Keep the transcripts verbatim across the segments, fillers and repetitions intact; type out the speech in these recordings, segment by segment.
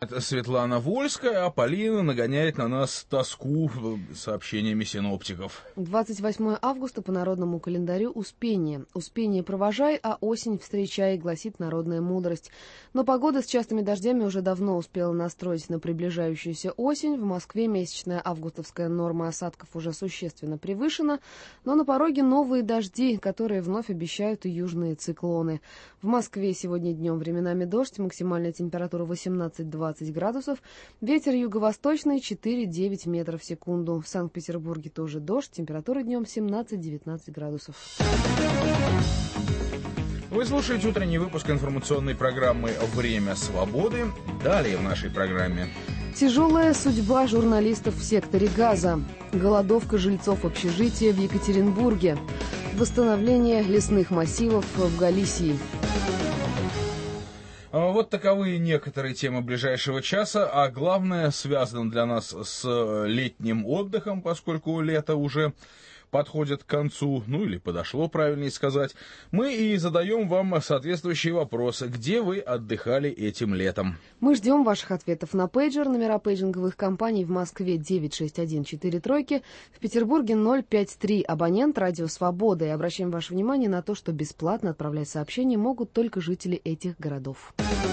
Светлана Вольская, а Полина нагоняет на нас тоску сообщениями синоптиков. двадцать восьмое августа по народному календарю Успение. Успение провожай, а осень встречай, гласит народная мудрость. Но погода с частыми дождями уже давно успела настроить на приближающуюся осень. В Москве месячная августовская норма осадков уже существенно превышена, но на пороге новые дожди, которые вновь обещают и южные циклоны. В Москве сегодня днем временами дождь, максимальная температура восемнадцать-двадцать градусов, ветер юго-восточный четыре-девять метров в секунду. В Санкт-Петербурге тоже дождь, температура днем семнадцать-девятнадцать градусов. Вы слушаете утренний выпуск информационной программы «Время свободы». Далее в нашей программе. Тяжелая судьба журналистов в секторе Газа. Голодовка жильцов общежития в Екатеринбурге. Восстановление лесных массивов в Галисии. Вот таковы некоторые темы ближайшего часа, а главное связано для нас с летним отдыхом, поскольку лето уже подходит к концу, ну или подошло, правильнее сказать. Мы и задаем вам соответствующие вопросы. Где вы отдыхали этим летом? Мы ждем ваших ответов на пейджер. Номера пейджинговых компаний в Москве девять шесть один четыре тройки, в Петербурге ноль пять три. Абонент «Радио Свобода». И обращаем ваше внимание на то, что бесплатно отправлять сообщения могут только жители этих городов.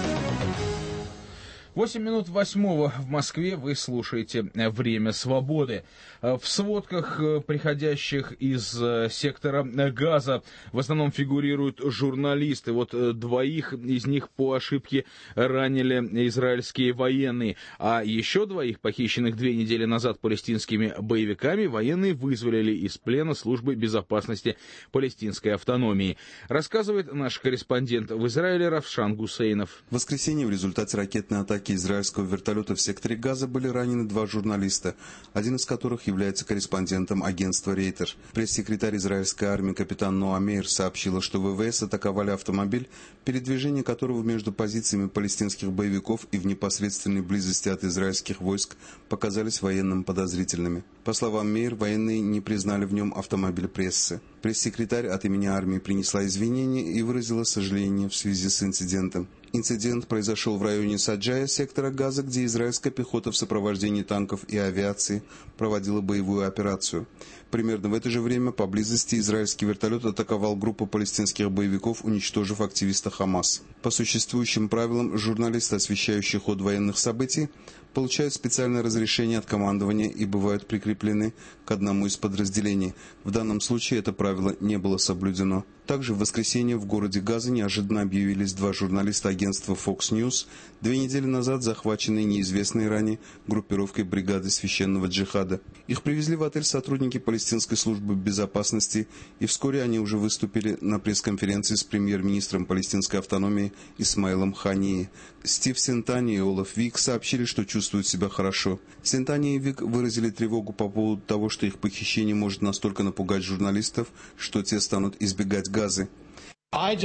Восемь минут восьмого в Москве вы слушаете «Время свободы». В сводках, приходящих из сектора Газа, в основном фигурируют журналисты. Вот двоих из них по ошибке ранили израильские военные. А еще двоих, похищенных две недели назад палестинскими боевиками, военные вызволили из плена службы безопасности палестинской автономии. Рассказывает наш корреспондент в Израиле Равшан Гусейнов. В воскресенье в результате ракетной атаки израильского вертолета в секторе Газа были ранены два журналиста, один из которых является корреспондентом агентства «Рейтер». Пресс-секретарь израильской армии капитан Ноа Мейер сообщила, что ВВС атаковали автомобиль, передвижение которого между позициями палестинских боевиков и в непосредственной близости от израильских войск показались военным подозрительными. По словам Мейер, военные не признали в нем автомобиль прессы. Пресс-секретарь от имени армии принесла извинения и выразила сожаление в связи с инцидентом. Инцидент произошел в районе Саджая, сектора Газа, где израильская пехота в сопровождении танков и авиации проводила боевую операцию. Примерно в это же время поблизости израильский вертолет атаковал группу палестинских боевиков, уничтожив активиста Хамас. По существующим правилам, журналисты, освещающие ход военных событий, получают специальное разрешение от командования и бывают прикреплены к одному из подразделений. В данном случае это правило не было соблюдено. Также в воскресенье в городе Газа неожиданно объявились два журналиста агентства Fox News, две недели назад захваченные неизвестной ранее группировкой бригады священного джихада. Их привезли в отель сотрудники палестинской службы безопасности, и вскоре они уже выступили на пресс-конференции с премьер-министром палестинской автономии Исмаилом Ханией. Стив Сентани и Олаф Вик сообщили, что чувствуют себя хорошо. Сентани и Вик выразили тревогу по поводу того, что их похищение может настолько напугать журналистов, что те станут избегать Газы. Я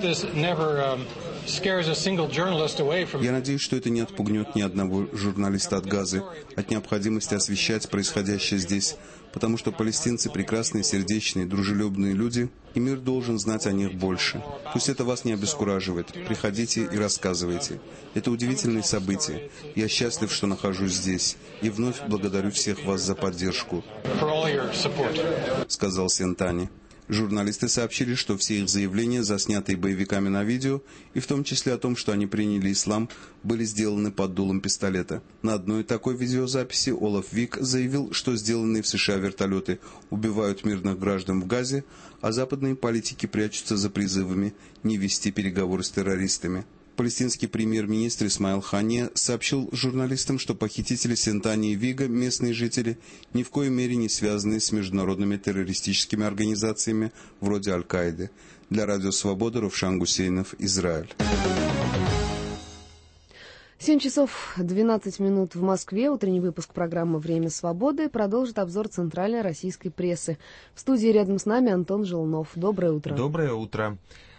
надеюсь, что это не отпугнет ни одного журналиста от Газы, от необходимости освещать происходящее здесь, потому что палестинцы прекрасные, сердечные, дружелюбные люди, и мир должен знать о них больше. Пусть это вас не обескураживает. Приходите и рассказывайте. Это удивительные события. Я счастлив, что нахожусь здесь, и вновь благодарю всех вас за поддержку, сказал Сентани. Журналисты сообщили, что все их заявления, заснятые боевиками на видео, и в том числе о том, что они приняли ислам, были сделаны под дулом пистолета. На одной такой видеозаписи Олаф Вик заявил, что сделанные в США вертолеты убивают мирных граждан в Газе, а западные политики прячутся за призывами не вести переговоры с террористами. Палестинский премьер-министр Исмаил Хания сообщил журналистам, что похитители Сентани и Вига, местные жители, ни в коей мере не связаны с международными террористическими организациями вроде Аль-Каиды. Для Радио Свобода Равшан Гусейнов, Израиль. семь часов двенадцать минут в Москве. Утренний выпуск программы «Время свободы» продолжит обзор центральной российской прессы. В студии рядом с нами Антон Желнов. Доброе утро. Доброе утро.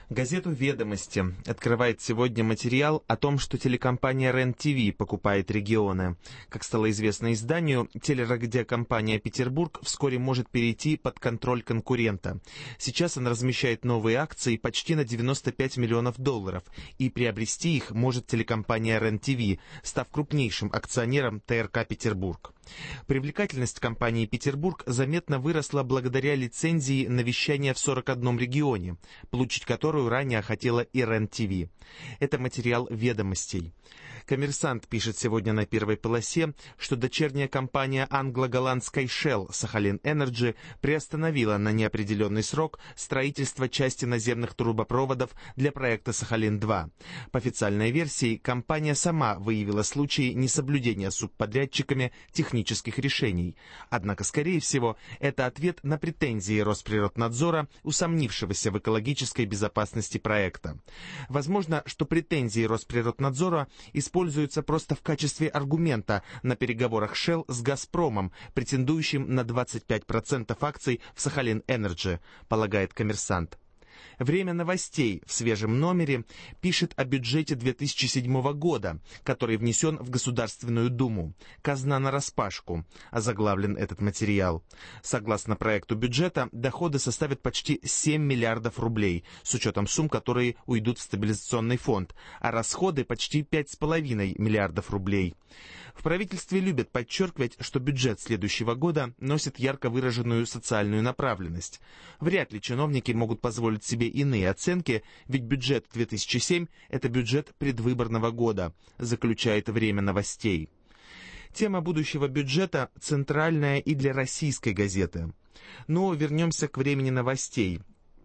Газету «Ведомости» открывает сегодня материал о том, что телекомпания РЕН-ТВ покупает регионы. Как стало известно изданию, телерадиокомпания «Петербург» вскоре может перейти под контроль конкурента. Сейчас она размещает новые акции почти на девяносто пять миллионов долларов, и приобрести их может телекомпания РЕН-ТВ, став крупнейшим акционером ТРК «Петербург». Привлекательность компании «Петербург» заметно выросла благодаря лицензии на вещание в сорок одном регионе, получить которую ранее хотела и РЕН-ТВ. Это материал «Ведомостей». «Коммерсант» пишет сегодня на первой полосе, что дочерняя компания англо-голландской Shell Sakhalin Energy приостановила на неопределенный срок строительство части наземных трубопроводов для проекта Сахалин-два. По официальной версии, компания сама выявила случаи несоблюдения субподрядчиками технических решений. Однако, скорее всего, это ответ на претензии Росприроднадзора, усомнившегося в экологической безопасности проекта. Возможно, что претензии Росприроднадзора используются используется просто в качестве аргумента на переговорах Shell с «Газпромом», претендующим на двадцать пять процентов акций в Sakhalin Energy, полагает «Коммерсант». «Время новостей» в свежем номере пишет о бюджете две тысячи седьмого года, который внесен в Государственную Думу. «Казна нараспашку» озаглавлен этот материал. Согласно проекту бюджета, доходы составят почти семь миллиардов рублей, с учетом сумм, которые уйдут в стабилизационный фонд, а расходы почти пять с половиной миллиардов рублей. В правительстве любят подчеркивать, что бюджет следующего года носит ярко выраженную социальную направленность. Вряд ли чиновники могут позволить себе иные оценки, ведь бюджет две тысячи седьмой – это бюджет предвыборного года, заключает «Время новостей». Тема будущего бюджета центральная и для российской газеты. Но вернемся к «Времени новостей».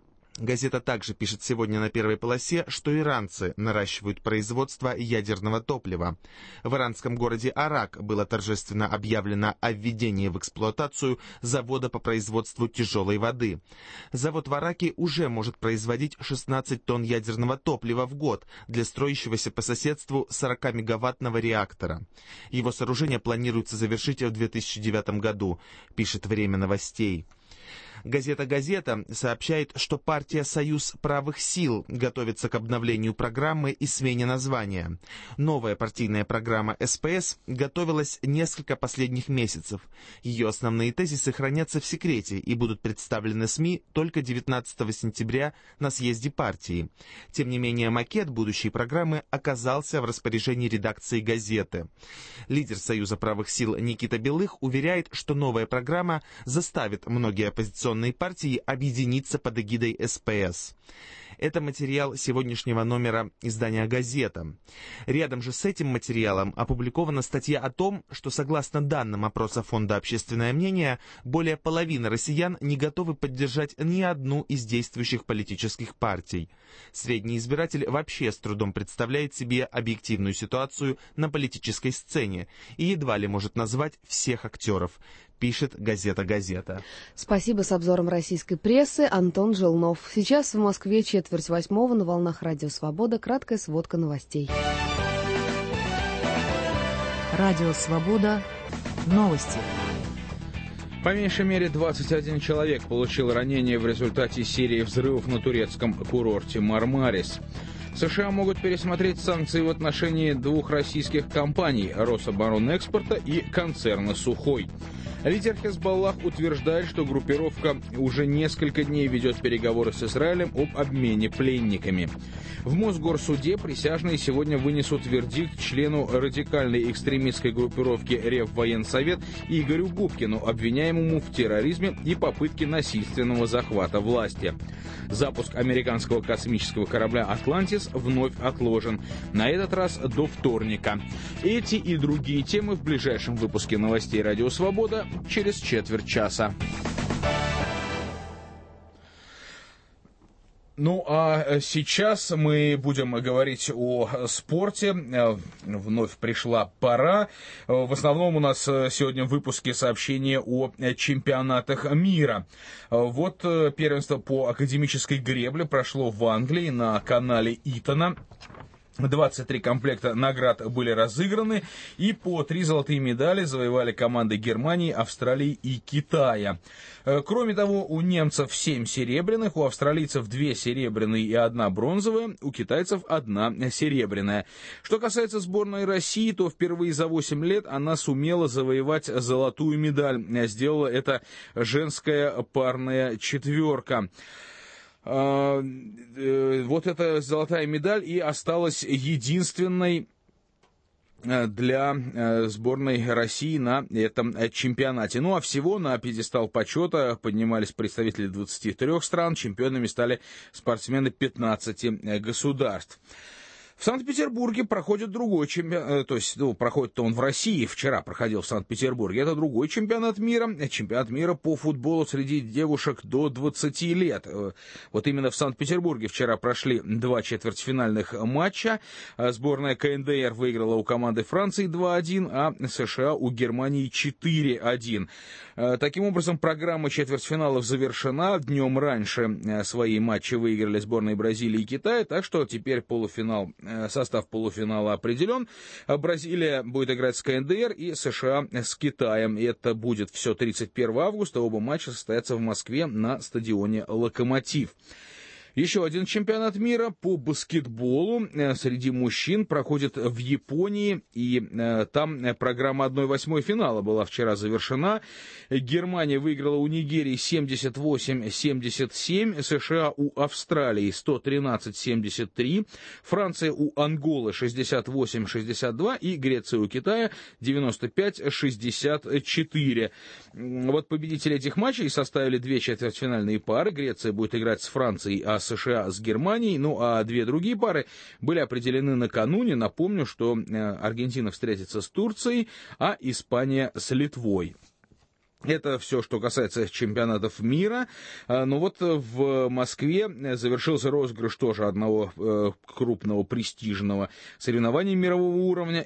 Газета также пишет сегодня на первой полосе, что иранцы наращивают производство ядерного топлива. В иранском городе Арак было торжественно объявлено о введении в эксплуатацию завода по производству тяжелой воды. Завод в Араке уже может производить шестнадцать тонн ядерного топлива в год для строящегося по соседству сорокамегаваттного реактора. Его сооружение планируется завершить в две тысячи девятом году, пишет «Время новостей». Газета «Газета» сообщает, что партия «Союз правых сил» готовится к обновлению программы и смене названия. Новая партийная программа эс пэ эс готовилась несколько последних месяцев. Ее основные тезисы хранятся в секрете и будут представлены СМИ только девятнадцатого сентября на съезде партии. Тем не менее, макет будущей программы оказался в распоряжении редакции газеты. Лидер «Союза правых сил» Никита Белых уверяет, что новая программа заставит многие оппозиционные партии объединиться под эгидой эс пэ эс. Это материал сегодняшнего номера издания «Газета». Рядом же с этим материалом опубликована статья о том, что, согласно данным опроса Фонда «Общественное мнение», более половины россиян не готовы поддержать ни одну из действующих политических партий. Средний избиратель вообще с трудом представляет себе объективную ситуацию на политической сцене и едва ли может назвать всех актеров, пишет газета «Газета». Спасибо. С обзором российской прессы Антон Желнов. Сейчас в Москве четверть восьмого, на волнах Радио Свобода. Краткая сводка новостей. Радио Свобода. Новости. По меньшей мере двадцать один человек получил ранения в результате серии взрывов на турецком курорте Мармарис. США могут пересмотреть санкции в отношении двух российских компаний – Рособоронэкспорта и концерна «Сухой». Лидер Хезболлах утверждает, что группировка уже несколько дней ведет переговоры с Израилем об обмене пленниками. В Мосгорсуде присяжные сегодня вынесут вердикт члену радикальной экстремистской группировки Реввоенсовет Игорю Губкину, обвиняемому в терроризме и попытке насильственного захвата власти. Запуск американского космического корабля «Атлантис» вновь отложен, на этот раз до вторника. Эти и другие темы в ближайшем выпуске новостей «Радио Свобода» через четверть часа. Ну а сейчас мы будем говорить о спорте. Вновь пришла пора. В основном у нас сегодня в выпуске сообщения о чемпионатах мира. Вот первенство по академической гребле прошло в Англии на канале Итона. двадцать три комплекта наград были разыграны, и по три золотые медали завоевали команды Германии, Австралии и Китая. Кроме того, у немцев семь серебряных, у австралийцев две серебряные и одна бронзовая, у китайцев одна серебряная. Что касается сборной России, то впервые за восемь лет она сумела завоевать золотую медаль. Сделала это женская парная четверка. Вот эта золотая медаль и осталась единственной для сборной России на этом чемпионате. Ну а всего на пьедестал почета поднимались представители двадцати трёх стран, чемпионами стали спортсмены пятнадцати государств. В Санкт-Петербурге проходит другой чемпионат, то есть ну, проходит он в России, вчера проходил в Санкт-Петербурге. Это другой чемпионат мира, чемпионат мира по футболу среди девушек до двадцати лет. Вот именно в Санкт-Петербурге вчера прошли два четвертьфинальных матча. Сборная ка эн дэ эр выиграла у команды Франции два один, а США у Германии четыре один. Таким образом, программа четвертьфиналов завершена. Днем раньше свои матчи выиграли сборные Бразилии и Китая, так что теперь полуфинал, состав полуфинала определен. Бразилия будет играть с ка эн дэ эр и США с Китаем. И это будет все тридцать первого августа. Оба матча состоятся в Москве на стадионе «Локомотив». Еще один чемпионат мира по баскетболу среди мужчин проходит в Японии, и там программа одна восьмая финала была вчера завершена. Германия выиграла у Нигерии семьдесят восемь семьдесят семь, США у Австралии сто тринадцать семьдесят три, Франция у Анголы шестьдесят восемь шестьдесят два и Греция у Китая девяносто пять шестьдесят четыре. Вот победители этих матчей составили две четвертьфинальные пары. Греция будет играть с Францией, а США с Германией, ну а две другие пары были определены накануне. Напомню, что Аргентина встретится с Турцией, а Испания с Литвой. Это все, что касается чемпионатов мира. Но вот в Москве завершился розыгрыш тоже одного крупного престижного соревнования мирового уровня.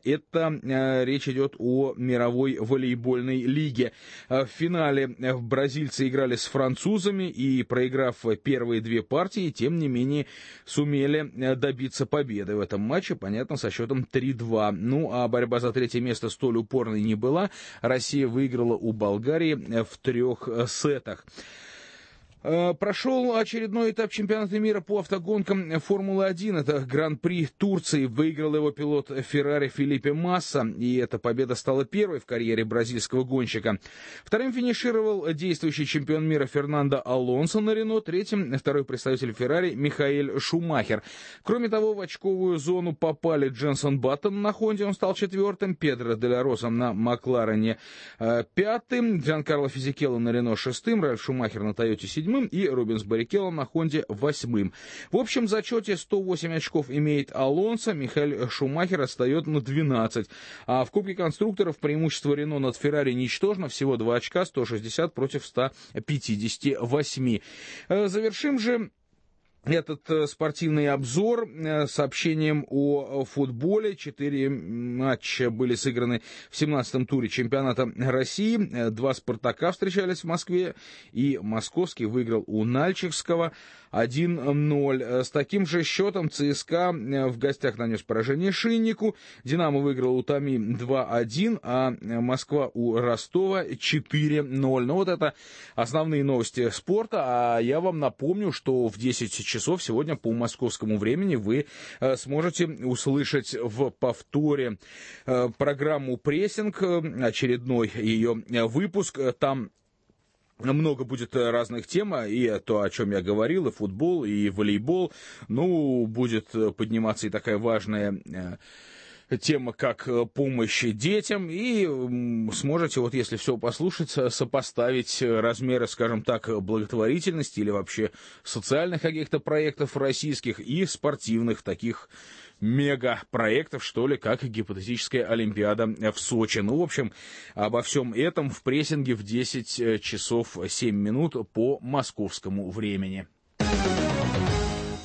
Это речь идет о мировой волейбольной лиге. В финале бразильцы играли с французами и, проиграв первые две партии, тем не менее сумели добиться победы в этом матче, понятно, со счетом три два. Ну а борьба за третье место столь упорной не была. Россия выиграла у Болгарии в трех сетах. Прошел очередной этап чемпионата мира по автогонкам Формулы один. Это Гран-при Турции. Выиграл его пилот Феррари Фелипе Масса. И эта победа стала первой в карьере бразильского гонщика. Вторым финишировал действующий чемпион мира Фернандо Алонсо на Рено. Третьим второй представитель Феррари Михаэль Шумахер. Кроме того, в очковую зону попали Дженсон Баттон на Хонде. Он стал четвертым. Педро де ла Роса на Макларене пятым. Джанкарло Физикелло на Рено шестым. Ральф Шумахер на Тойоте седьмым. И Рубенс Баррикелло на Хонде восьмым. В общем зачете сто восемь очков имеет Алонсо, Михаэль Шумахер отстает на двенадцать. А в Кубке конструкторов преимущество Рено над Феррари ничтожно, всего два очка, сто шестьдесят против ста пятидесяти восьми. Завершим же этот спортивный обзор сообщением о футболе. Четыре матча были сыграны в семнадцатом туре чемпионата России. Два «Спартака» встречались в Москве, и московский выиграл у Нальчикского один ноль. С таким же счетом ЦСКА в гостях нанес поражение Шиннику. «Динамо» выиграл у Томи два один, а Москва у Ростова четыре ноль. Ну вот это основные новости спорта. А я вам напомню, что в десять часов сегодня по московскому времени вы сможете услышать в повторе программу «Прессинг», очередной ее выпуск. Там много будет разных тем, и то, о чем я говорил, и футбол, и волейбол. Ну, будет подниматься и такая важная тема, как помощь детям, и сможете, вот если все послушать, сопоставить размеры, скажем так, благотворительности или вообще социальных каких-то проектов российских и спортивных таких мега-проектов, что ли, как гипотетическая Олимпиада в Сочи. Ну, в общем, обо всем этом в прессинге в десять часов семь минут по московскому времени.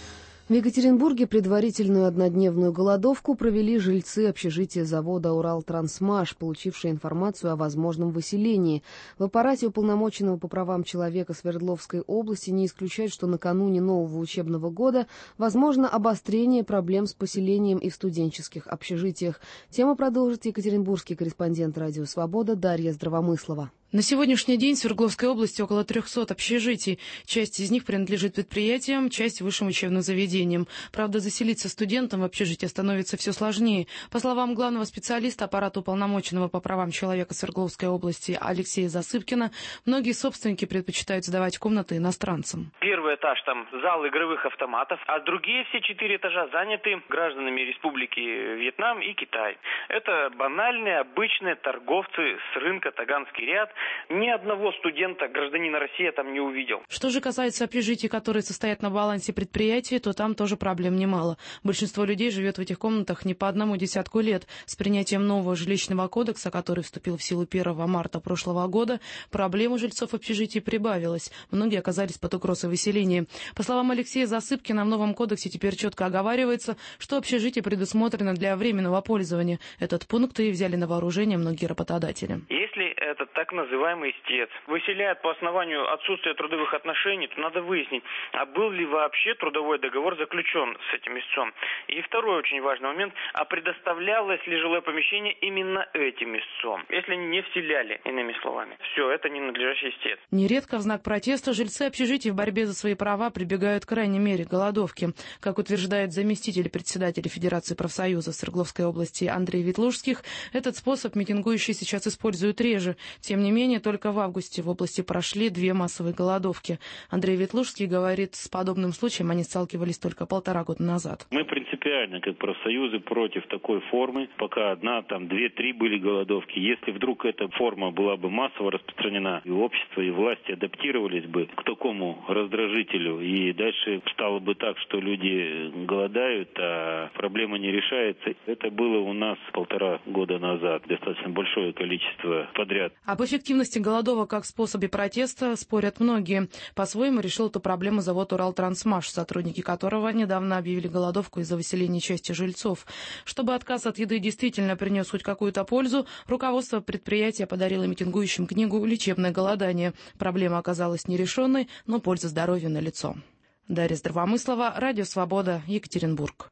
В Екатеринбурге предварительную однодневную голодовку провели жильцы общежития завода «Уралтрансмаш», получившие информацию о возможном выселении. В аппарате уполномоченного по правам человека Свердловской области не исключают, что накануне нового учебного года возможно обострение проблем с поселением и в студенческих общежитиях. Тему продолжит екатеринбургский корреспондент «Радио Свобода» Дарья Здравомыслова. На сегодняшний день в Свердловской области около трехсот общежитий. Часть из них принадлежит предприятиям, часть высшим учебным заведениям. Правда, заселиться студентам в общежитие становится все сложнее. По словам главного специалиста аппарата уполномоченного по правам человека Свердловской области Алексея Засыпкина, многие собственники предпочитают сдавать комнаты иностранцам. Первый этаж там зал игровых автоматов, а другие все четыре этажа заняты гражданами Республики Вьетнам и Китай. Это банальные, обычные торговцы с рынка Таганский ряд. Ни одного студента, гражданина России я там не увидел. Что же касается общежитий, которые состоят на балансе предприятий, то там тоже проблем немало. Большинство людей живет в этих комнатах не по одному десятку лет. С принятием нового жилищного кодекса, который вступил в силу первого марта прошлого года, проблем у жильцов общежитий прибавилось. Многие оказались под угрозой выселения. По словам Алексея Засыпкина, в новом кодексе теперь четко оговаривается, что общежитие предусмотрено для временного пользования. Этот пункт и взяли на вооружение многие работодатели. Если это так называемый истец выселяет по основанию отсутствия трудовых отношений, то надо выяснить, а был ли вообще трудовой договор заключен с этим истцом. И второй очень важный момент, а предоставлялось ли жилое помещение именно этим истцом, если они не вселяли, иными словами. Все, это ненадлежащий истец. Нередко в знак протеста жильцы общежитий в борьбе за свои права прибегают к крайней мере голодовки. Как утверждает заместитель председателя Федерации профсоюзов Свердловской области Андрей Ветлужских, этот способ митингующие сейчас используют реже. Тем не менее, только в августе в области прошли две массовые голодовки. Андрей Ветлужский говорит, с подобным случаем они сталкивались только полтора года назад. Мы принципиально, как профсоюзы, против такой формы. Пока одна, там, две-три были голодовки. Если вдруг эта форма была бы массово распространена, и общество, и власти адаптировались бы к такому раздражителю, и дальше стало бы так, что люди голодают, а проблема не решается. Это было у нас полтора года назад. Достаточно большое количество подряд. Об эффективности голодовок как способе протеста спорят многие. По-своему решил эту проблему завод «Уралтрансмаш», сотрудники которого недавно объявили голодовку из-за выселения части жильцов. Чтобы отказ от еды действительно принес хоть какую-то пользу, руководство предприятия подарило митингующим книгу «Лечебное голодание». Проблема оказалась нерешенной, но польза здоровью налицо. Дарья Здравомыслова, Радио Свобода, Екатеринбург.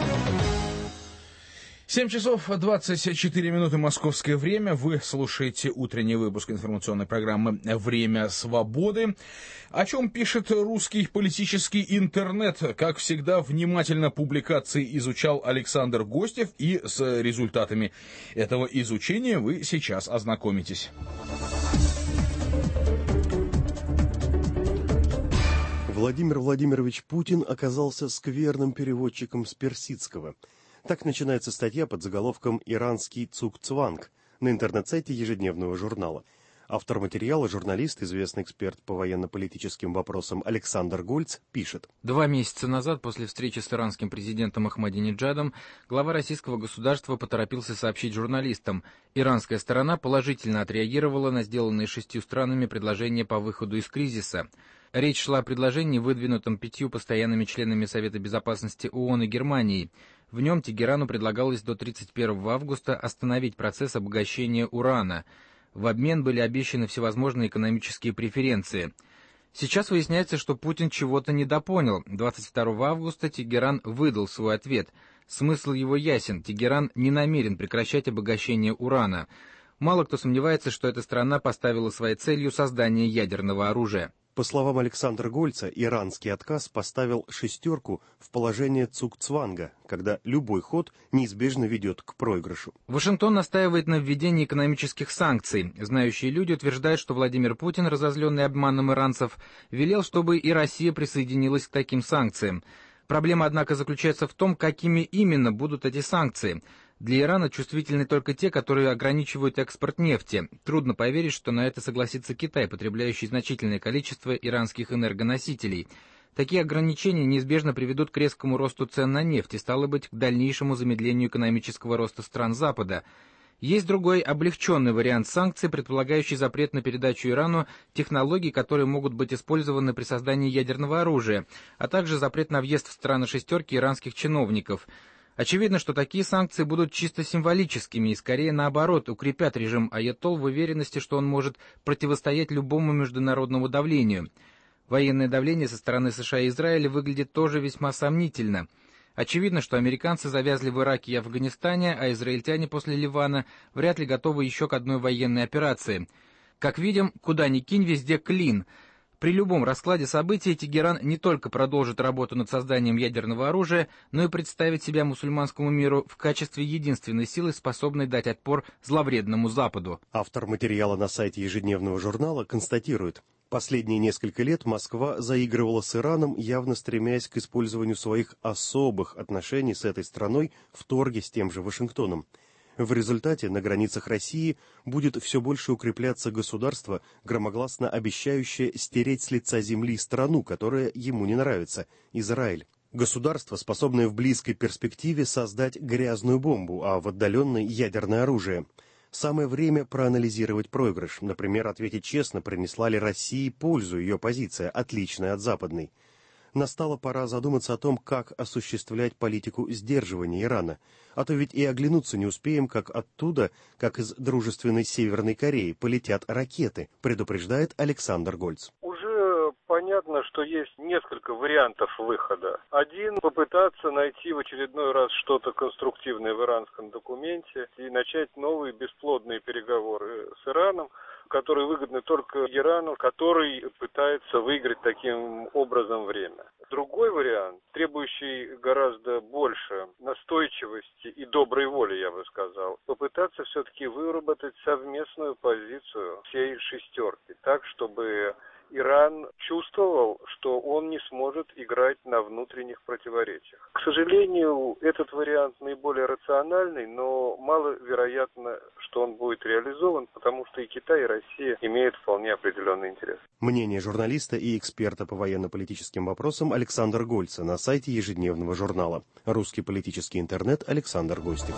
семь часов двадцать четыре минуты московское время. Вы слушаете утренний выпуск информационной программы «Время свободы». О чем пишет русский политический интернет? Как всегда, внимательно публикации изучал Александр Гостев, и с результатами этого изучения вы сейчас ознакомитесь. Владимир Владимирович Путин оказался скверным переводчиком с персидского. Так начинается статья под заголовком «Иранский цукцванг» на интернет-сайте ежедневного журнала. Автор материала, журналист, известный эксперт по военно-политическим вопросам Александр Гольц, пишет. Два месяца назад, после встречи с иранским президентом Ахмадинеджадом, глава российского государства поторопился сообщить журналистам. Иранская сторона положительно отреагировала на сделанные шестью странами предложения по выходу из кризиса. Речь шла о предложении, выдвинутом пятью постоянными членами Совета Безопасности ООН и Германией. В нем Тегерану предлагалось до тридцать первого августа остановить процесс обогащения урана. В обмен были обещаны всевозможные экономические преференции. Сейчас выясняется, что Путин чего-то недопонял. двадцать второго августа Тегеран выдал свой ответ. Смысл его ясен. Тегеран не намерен прекращать обогащение урана. Мало кто сомневается, что эта страна поставила своей целью создание ядерного оружия. По словам Александра Гольца, иранский отказ поставил шестерку в положение цукцванга, когда любой ход неизбежно ведет к проигрышу. Вашингтон настаивает на введении экономических санкций. Знающие люди утверждают, что Владимир Путин, разозленный обманом иранцев, велел, чтобы и Россия присоединилась к таким санкциям. Проблема, однако, заключается в том, какими именно будут эти санкции. Для Ирана чувствительны только те, которые ограничивают экспорт нефти. Трудно поверить, что на это согласится Китай, потребляющий значительное количество иранских энергоносителей. Такие ограничения неизбежно приведут к резкому росту цен на нефть и, стало быть, к дальнейшему замедлению экономического роста стран Запада. Есть другой облегченный вариант санкций, предполагающий запрет на передачу Ирану технологий, которые могут быть использованы при создании ядерного оружия, а также запрет на въезд в страны шестерки иранских чиновников. Очевидно, что такие санкции будут чисто символическими и, скорее наоборот, укрепят режим аятолл в уверенности, что он может противостоять любому международному давлению. Военное давление со стороны США и Израиля выглядит тоже весьма сомнительно. Очевидно, что американцы завязли в Ираке и Афганистане, а израильтяне после Ливана вряд ли готовы еще к одной военной операции. Как видим, куда ни кинь, везде клин. При любом раскладе событий Тегеран не только продолжит работу над созданием ядерного оружия, но и представит себя мусульманскому миру в качестве единственной силы, способной дать отпор зловредному Западу. Автор материала на сайте ежедневного журнала констатирует: последние несколько лет Москва заигрывала с Ираном, явно стремясь к использованию своих особых отношений с этой страной в торге с тем же Вашингтоном. В результате на границах России будет все больше укрепляться государство, громогласно обещающее стереть с лица земли страну, которая ему не нравится – Израиль. Государство, способное в близкой перспективе создать грязную бомбу, а в отдаленной – ядерное оружие. Самое время проанализировать проигрыш, например, ответить честно, принесла ли России пользу ее позиция, отличная от западной. Настала пора задуматься о том, как осуществлять политику сдерживания Ирана. А то ведь и оглянуться не успеем, как оттуда, как из дружественной Северной Кореи, полетят ракеты, предупреждает Александр Гольц. Уже понятно, что есть несколько вариантов выхода. Один — попытаться найти в очередной раз что-то конструктивное в иранском документе и начать новые бесплодные переговоры с Ираном, которые выгодны только Ирану, который пытается выиграть таким образом время. Другой вариант, требующий гораздо больше настойчивости и доброй воли, я бы сказал, попытаться все-таки выработать совместную позицию всей шестерки, так, чтобы Иран чувствовал, что он не сможет играть на внутренних противоречиях. К сожалению, этот вариант наиболее рациональный, но маловероятно, что он будет реализован, потому что и Китай, и Россия имеют вполне определенный интерес. Мнение журналиста и эксперта по военно-политическим вопросам Александра Гольца на сайте ежедневного журнала. Русский политический интернет, Александр Гостев.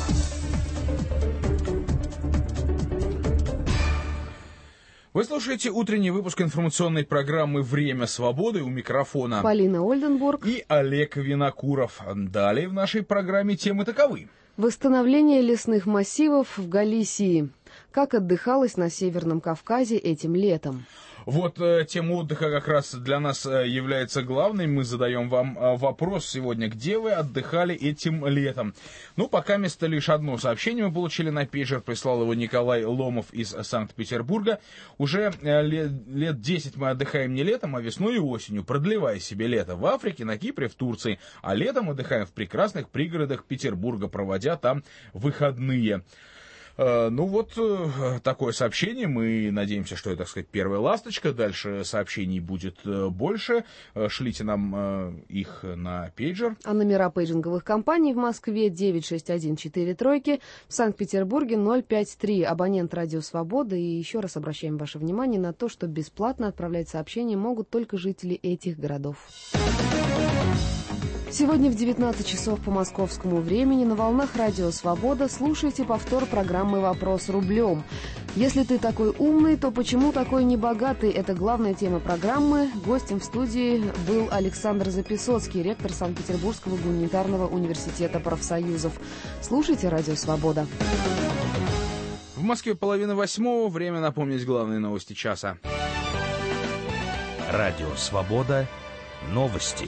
Вы слушаете утренний выпуск информационной программы «Время свободы», у микрофона Полина Ольденбург и Олег Винокуров. Далее в нашей программе темы таковы. Восстановление лесных массивов в Галисии. Как отдыхалось на Северном Кавказе этим летом? Вот э, тема отдыха как раз для нас э, является главной. Мы задаем вам э, вопрос сегодня, где вы отдыхали этим летом. Ну, пока место лишь одно сообщение мы получили на пейджер, прислал его Николай Ломов из Санкт-Петербурга. Уже э, лет, лет десять мы отдыхаем не летом, а весной и осенью, продлевая себе лето в Африке, на Кипре, в Турции. А летом отдыхаем в прекрасных пригородах Петербурга, проводя там выходные. Ну вот такое сообщение. Мы надеемся, что это, так сказать, первая ласточка. Дальше сообщений будет больше. Шлите нам их на пейджер. А номера пейджинговых компаний в Москве девять шесть один четыре тройки, в Санкт-Петербурге ноль пять три. Абонент Радио Свобода. И еще раз обращаем ваше внимание на то, что бесплатно отправлять сообщения могут только жители этих городов. Сегодня в девятнадцать часов по московскому времени на волнах Радио Свобода слушайте повтор программы «Вопрос рублем». Если ты такой умный, то почему такой небогатый? Это главная тема программы. Гостем в студии был Александр Записоцкий, ректор Санкт-Петербургского гуманитарного университета профсоюзов. Слушайте Радио Свобода. В Москве половина восьмого. Время напомнить главные новости часа. Радио Свобода. Новости.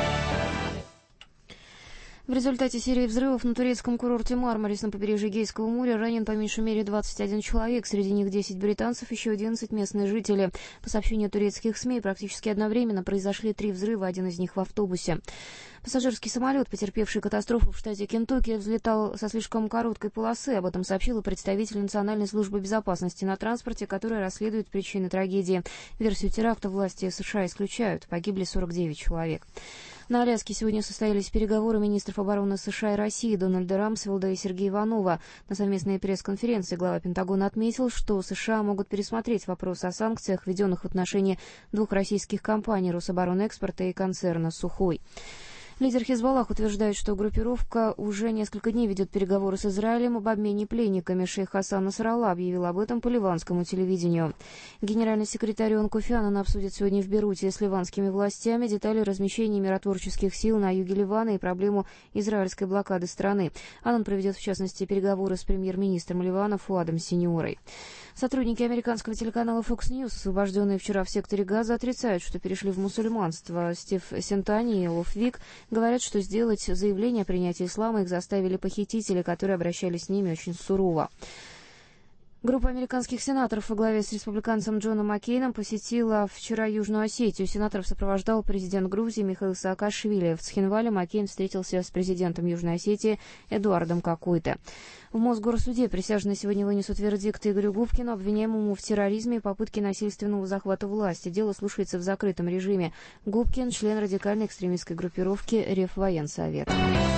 В результате серии взрывов на турецком курорте Мармарис на побережье Эгейского моря ранен по меньшей мере двадцать один человек. Среди них десять британцев, еще одиннадцать местные жители. По сообщению турецких СМИ, практически одновременно произошли три взрыва, один из них в автобусе. Пассажирский самолет, потерпевший катастрофу в штате Кентукки, взлетал со слишком короткой полосы. Об этом сообщила представитель Национальной службы безопасности на транспорте, которая расследует причины трагедии. Версию теракта власти США исключают. Погибли сорок девять человек. На Аляске сегодня состоялись переговоры министров обороны США и России Дональда Рамсфелда и Сергея Иванова. На совместной пресс-конференции глава Пентагона отметил, что США могут пересмотреть вопрос о санкциях, введенных в отношении двух российских компаний Рособоронэкспорта и концерна «Сухой». Лидер Хизбаллах утверждает, что группировка уже несколько дней ведет переговоры с Израилем об обмене пленниками. Шейх Хасан Насралла объявил об этом по ливанскому телевидению. Генеральный секретарь ООН Кофи Аннан обсудит сегодня в Бейруте с ливанскими властями детали размещения миротворческих сил на юге Ливана и проблему израильской блокады страны. Аннан проведет, в частности, переговоры с премьер-министром Ливана Фуадом Синьорой. Сотрудники американского телеканала Fox News, освобожденные вчера в секторе Газа, отрицают, что перешли в мусульманство. Стив Сентани и Лов Вик говорят, что сделать заявление о принятии ислама их заставили похитители, которые обращались с ними очень сурово. Группа американских сенаторов во главе с республиканцем Джоном Маккейном посетила вчера Южную Осетию. Сенаторов сопровождал президент Грузии Михаил Саакашвили. В Цхинвале Маккейн встретился с президентом Южной Осетии Эдуардом Какуйте. В Мосгорсуде присяжные сегодня вынесут вердикт Игорю Губкину, обвиняемому в терроризме и попытке насильственного захвата власти. Дело слушается в закрытом режиме. Губкин – член радикальной экстремистской группировки Реввоенсовет.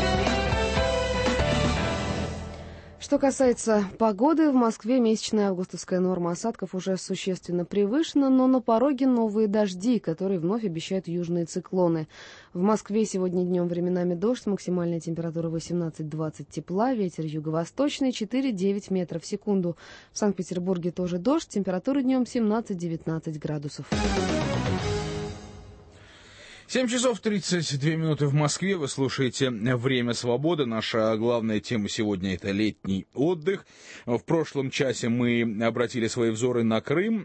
Что касается погоды, в Москве месячная августовская норма осадков уже существенно превышена, но на пороге новые дожди, которые вновь обещают южные циклоны. В Москве сегодня днем временами дождь, максимальная температура восемнадцать-двадцать тепла, ветер юго-восточный четыре-девять метров в секунду. В Санкт-Петербурге тоже дождь, температура днем семнадцать-девятнадцать градусов. семь часов тридцать две минуты в Москве. Вы слушаете «Время свободы». Наша главная тема сегодня – это летний отдых. В прошлом часе мы обратили свои взоры на Крым.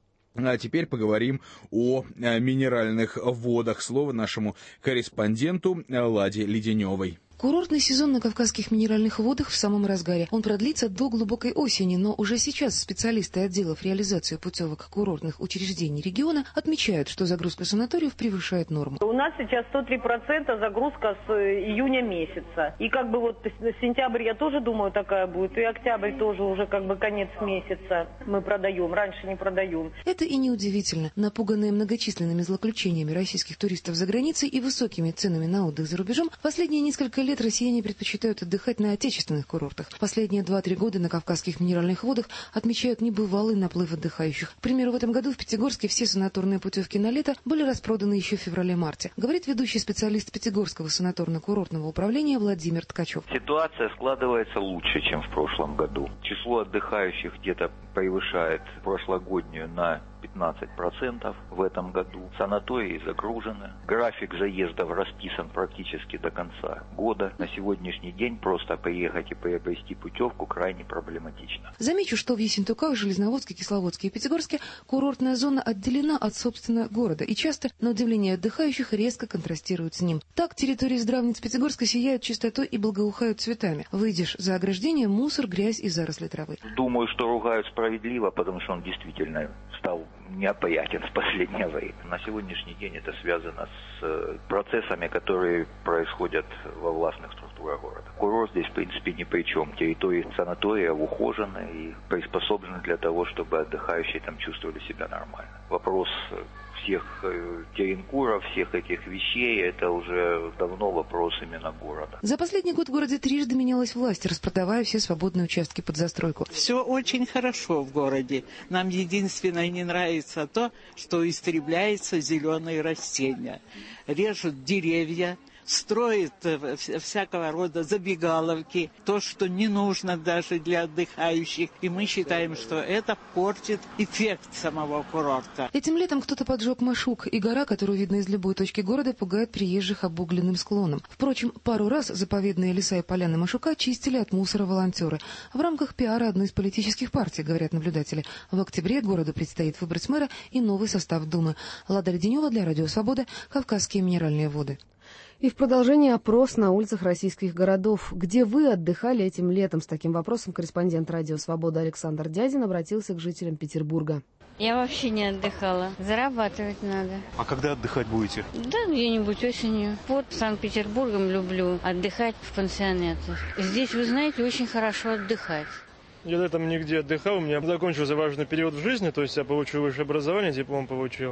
А теперь поговорим о минеральных водах. Слово нашему корреспонденту Ладе Леденевой. Курортный сезон на Кавказских минеральных водах в самом разгаре. Он продлится до глубокой осени, но уже сейчас специалисты отделов реализации путевок курортных учреждений региона отмечают, что загрузка санаториев превышает норму. У нас сейчас сто три процента загрузка с июня месяца. И как бы вот сентябрь, я тоже думаю, такая будет. И октябрь тоже уже как бы конец месяца мы продаем. Раньше не продаем. Это и неудивительно. Напуганные многочисленными злоключениями российских туристов за границей и высокими ценами на отдых за рубежом, последние несколько лет лет россияне предпочитают отдыхать на отечественных курортах. Последние два-три года на Кавказских минеральных водах отмечают небывалый наплыв отдыхающих. К примеру, в этом году в Пятигорске все санаторные путевки на лето были распроданы еще в феврале-марте, говорит ведущий специалист Пятигорского санаторно-курортного управления Владимир Ткачев. Ситуация складывается лучше, чем в прошлом году. Число отдыхающих где-то превышает прошлогоднюю на пятнадцать процентов в этом году. Санатории загружены. График заездов расписан практически до конца года. На сегодняшний день просто поехать и приобрести путевку крайне проблематично. Замечу, что в Ессентуках, Железноводске, Кисловодске и Пятигорске курортная зона отделена от, собственно, города и часто, на удивление отдыхающих, резко контрастирует с ним. Так территории здравниц Пятигорска сияют чистотой и благоухают цветами. Выйдешь за ограждение — мусор, грязь и заросли травы. Думаю, что ругают справедливо, потому что он действительно стал неопрятен в последнее время. На сегодняшний день это связано с процессами, которые происходят во властных структурах города. Курорт здесь, в принципе, ни при чем. Территории санатория ухожены и приспособлены для того, чтобы отдыхающие там чувствовали себя нормально. Вопрос всех теренкуров, всех этих вещей, это уже давно вопрос именно города. За последний год в городе трижды менялась власть, распродавая все свободные участки под застройку. Все очень хорошо в городе. Нам единственное не нравится то, что истребляются зеленые растения. Режут деревья, строят всякого рода забегаловки, то, что не нужно даже для отдыхающих. И мы считаем, что это портит эффект самого курорта. Этим летом кто-то поджег Машук, и гора, которую видно из любой точки города, пугает приезжих обугленным склоном. Впрочем, пару раз заповедные леса и поляны Машука чистили от мусора волонтеры. В рамках пиара одной из политических партий, говорят наблюдатели. В октябре городу предстоит выбрать мэра и новый состав Думы. Лада Леденева для Радио Свобода, Кавказские минеральные воды. И в продолжении опрос на улицах российских городов. Где вы отдыхали этим летом? С таким вопросом корреспондент Радио Свобода Александр Дядин обратился к жителям Петербурга. Я вообще не отдыхала. Зарабатывать надо. А когда отдыхать будете? Да, где-нибудь осенью. Вот Санкт-Петербургом люблю отдыхать в пансионатах. Здесь, вы знаете, очень хорошо отдыхать. Я летом нигде отдыхал. У меня закончился важный период в жизни. То есть я получил высшее образование, диплом получил.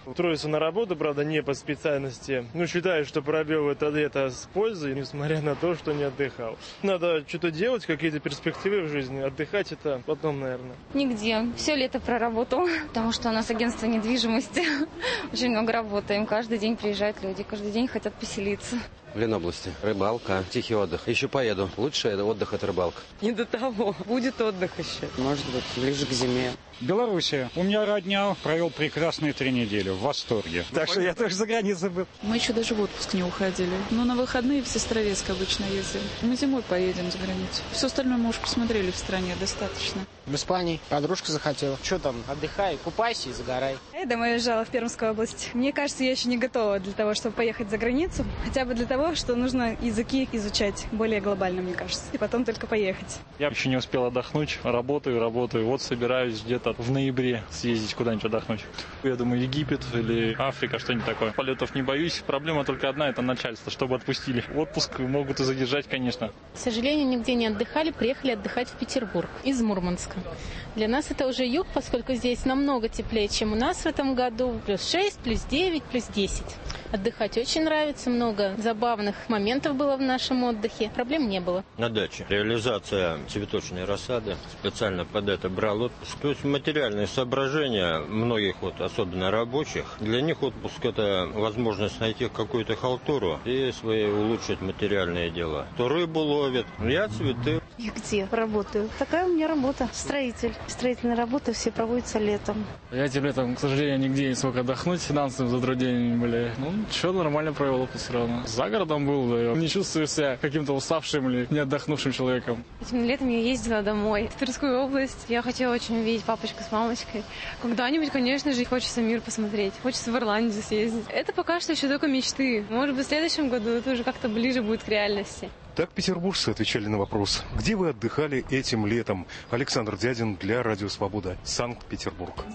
Устроился на работу, правда, не по специальности. Ну, считаю, что пробел это лето с пользой, несмотря на то, что не отдыхал. Надо что-то делать, какие-то перспективы в жизни. Отдыхать это потом, наверное. Нигде. Все лето проработал, потому что у нас агентство недвижимости. Очень много работаем. Каждый день приезжают люди, каждый день хотят поселиться. В Ленобласти. Рыбалка, тихий отдых. Еще поеду. Лучше это отдых — это рыбалка. Не до того. Будет отдых еще. Может быть, ближе к зиме. Белоруссия. У меня родня. Провел прекрасные три недели. В восторге. Так что я тоже за границей был. Мы еще даже в отпуск не уходили. Но на выходные в Сестрорецк обычно ездим. Мы зимой поедем за границу. Все остальное мы уже посмотрели в стране достаточно. В Испании. Подружка захотела. Что там? Отдыхай, купайся и загорай. Я домой уезжала в Пермскую область. Мне кажется, я еще не готова для того, чтобы поехать за границу. Хотя бы для того, что нужно языки изучать более глобально, мне кажется. И потом только поехать. Я еще не успел отдохнуть. Работаю, работаю. Вот собираюсь где-то в ноябре съездить куда-нибудь отдохнуть. Я думаю, Египет или Африка, что-нибудь такое. Полетов не боюсь. Проблема только одна — это начальство, чтобы отпустили. Отпуск могут и задержать, конечно. К сожалению, нигде не отдыхали. Приехали отдыхать в Петербург из Мурманска. Для нас это уже юг, поскольку здесь намного теплее, чем у нас в этом году. Плюс шесть, плюс девять, плюс десять. Отдыхать очень нравится, много забавных моментов было в нашем отдыхе. Проблем не было. На даче реализация цветочной рассады. Специально под это брал отпуск. То есть материальные соображения многих, вот, особенно рабочих, для них отпуск — это возможность найти какую-то халтуру и свои улучшить материальные дела. То рыбу ловят, я цветы. И где работаю? Такая у меня работа. Строитель. Строительные работы все проводятся летом. Я этим летом, к сожалению, нигде не смог отдохнуть. Финансовым затруднениями были. Ну, что, нормально провел отпуск все равно. За городом был, да. Не чувствую себя каким-то уставшим или не отдохнувшим человеком. Этим летом я ездила домой в Тверскую область. Я хотела очень увидеть папочку с мамочкой. Когда-нибудь, конечно же, хочется мир посмотреть. Хочется в Ирландию съездить. Это пока что еще только мечты. Может быть, в следующем году это уже как-то ближе будет к реальности. Так петербуржцы отвечали на вопрос, где вы отдыхали этим летом. Александр Дядин для Радио Свобода, Санкт-Петербург.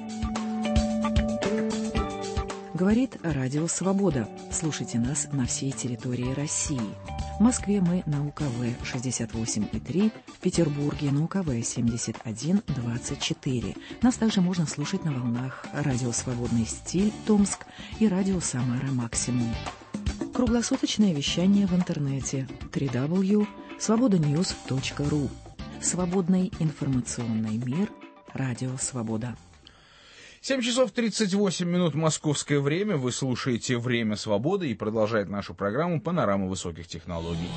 Говорит Радио Свобода. Слушайте нас на всей территории России. В Москве мы на У К В шестьдесят восемь и три, в Петербурге на У К В семьдесят один двадцать четыре. Нас также можно слушать на волнах Радио Свободный стиль Томск и Радио Самара Максимум. Круглосуточное вещание в интернете дабл ю дабл ю дабл ю точка свобода ньюс точка ру. Свободный информационный мир. Радио Свобода. семь часов тридцать восемь минут московское время. Вы слушаете «Время свободы» и продолжает нашу программу «Панорама высоких технологий».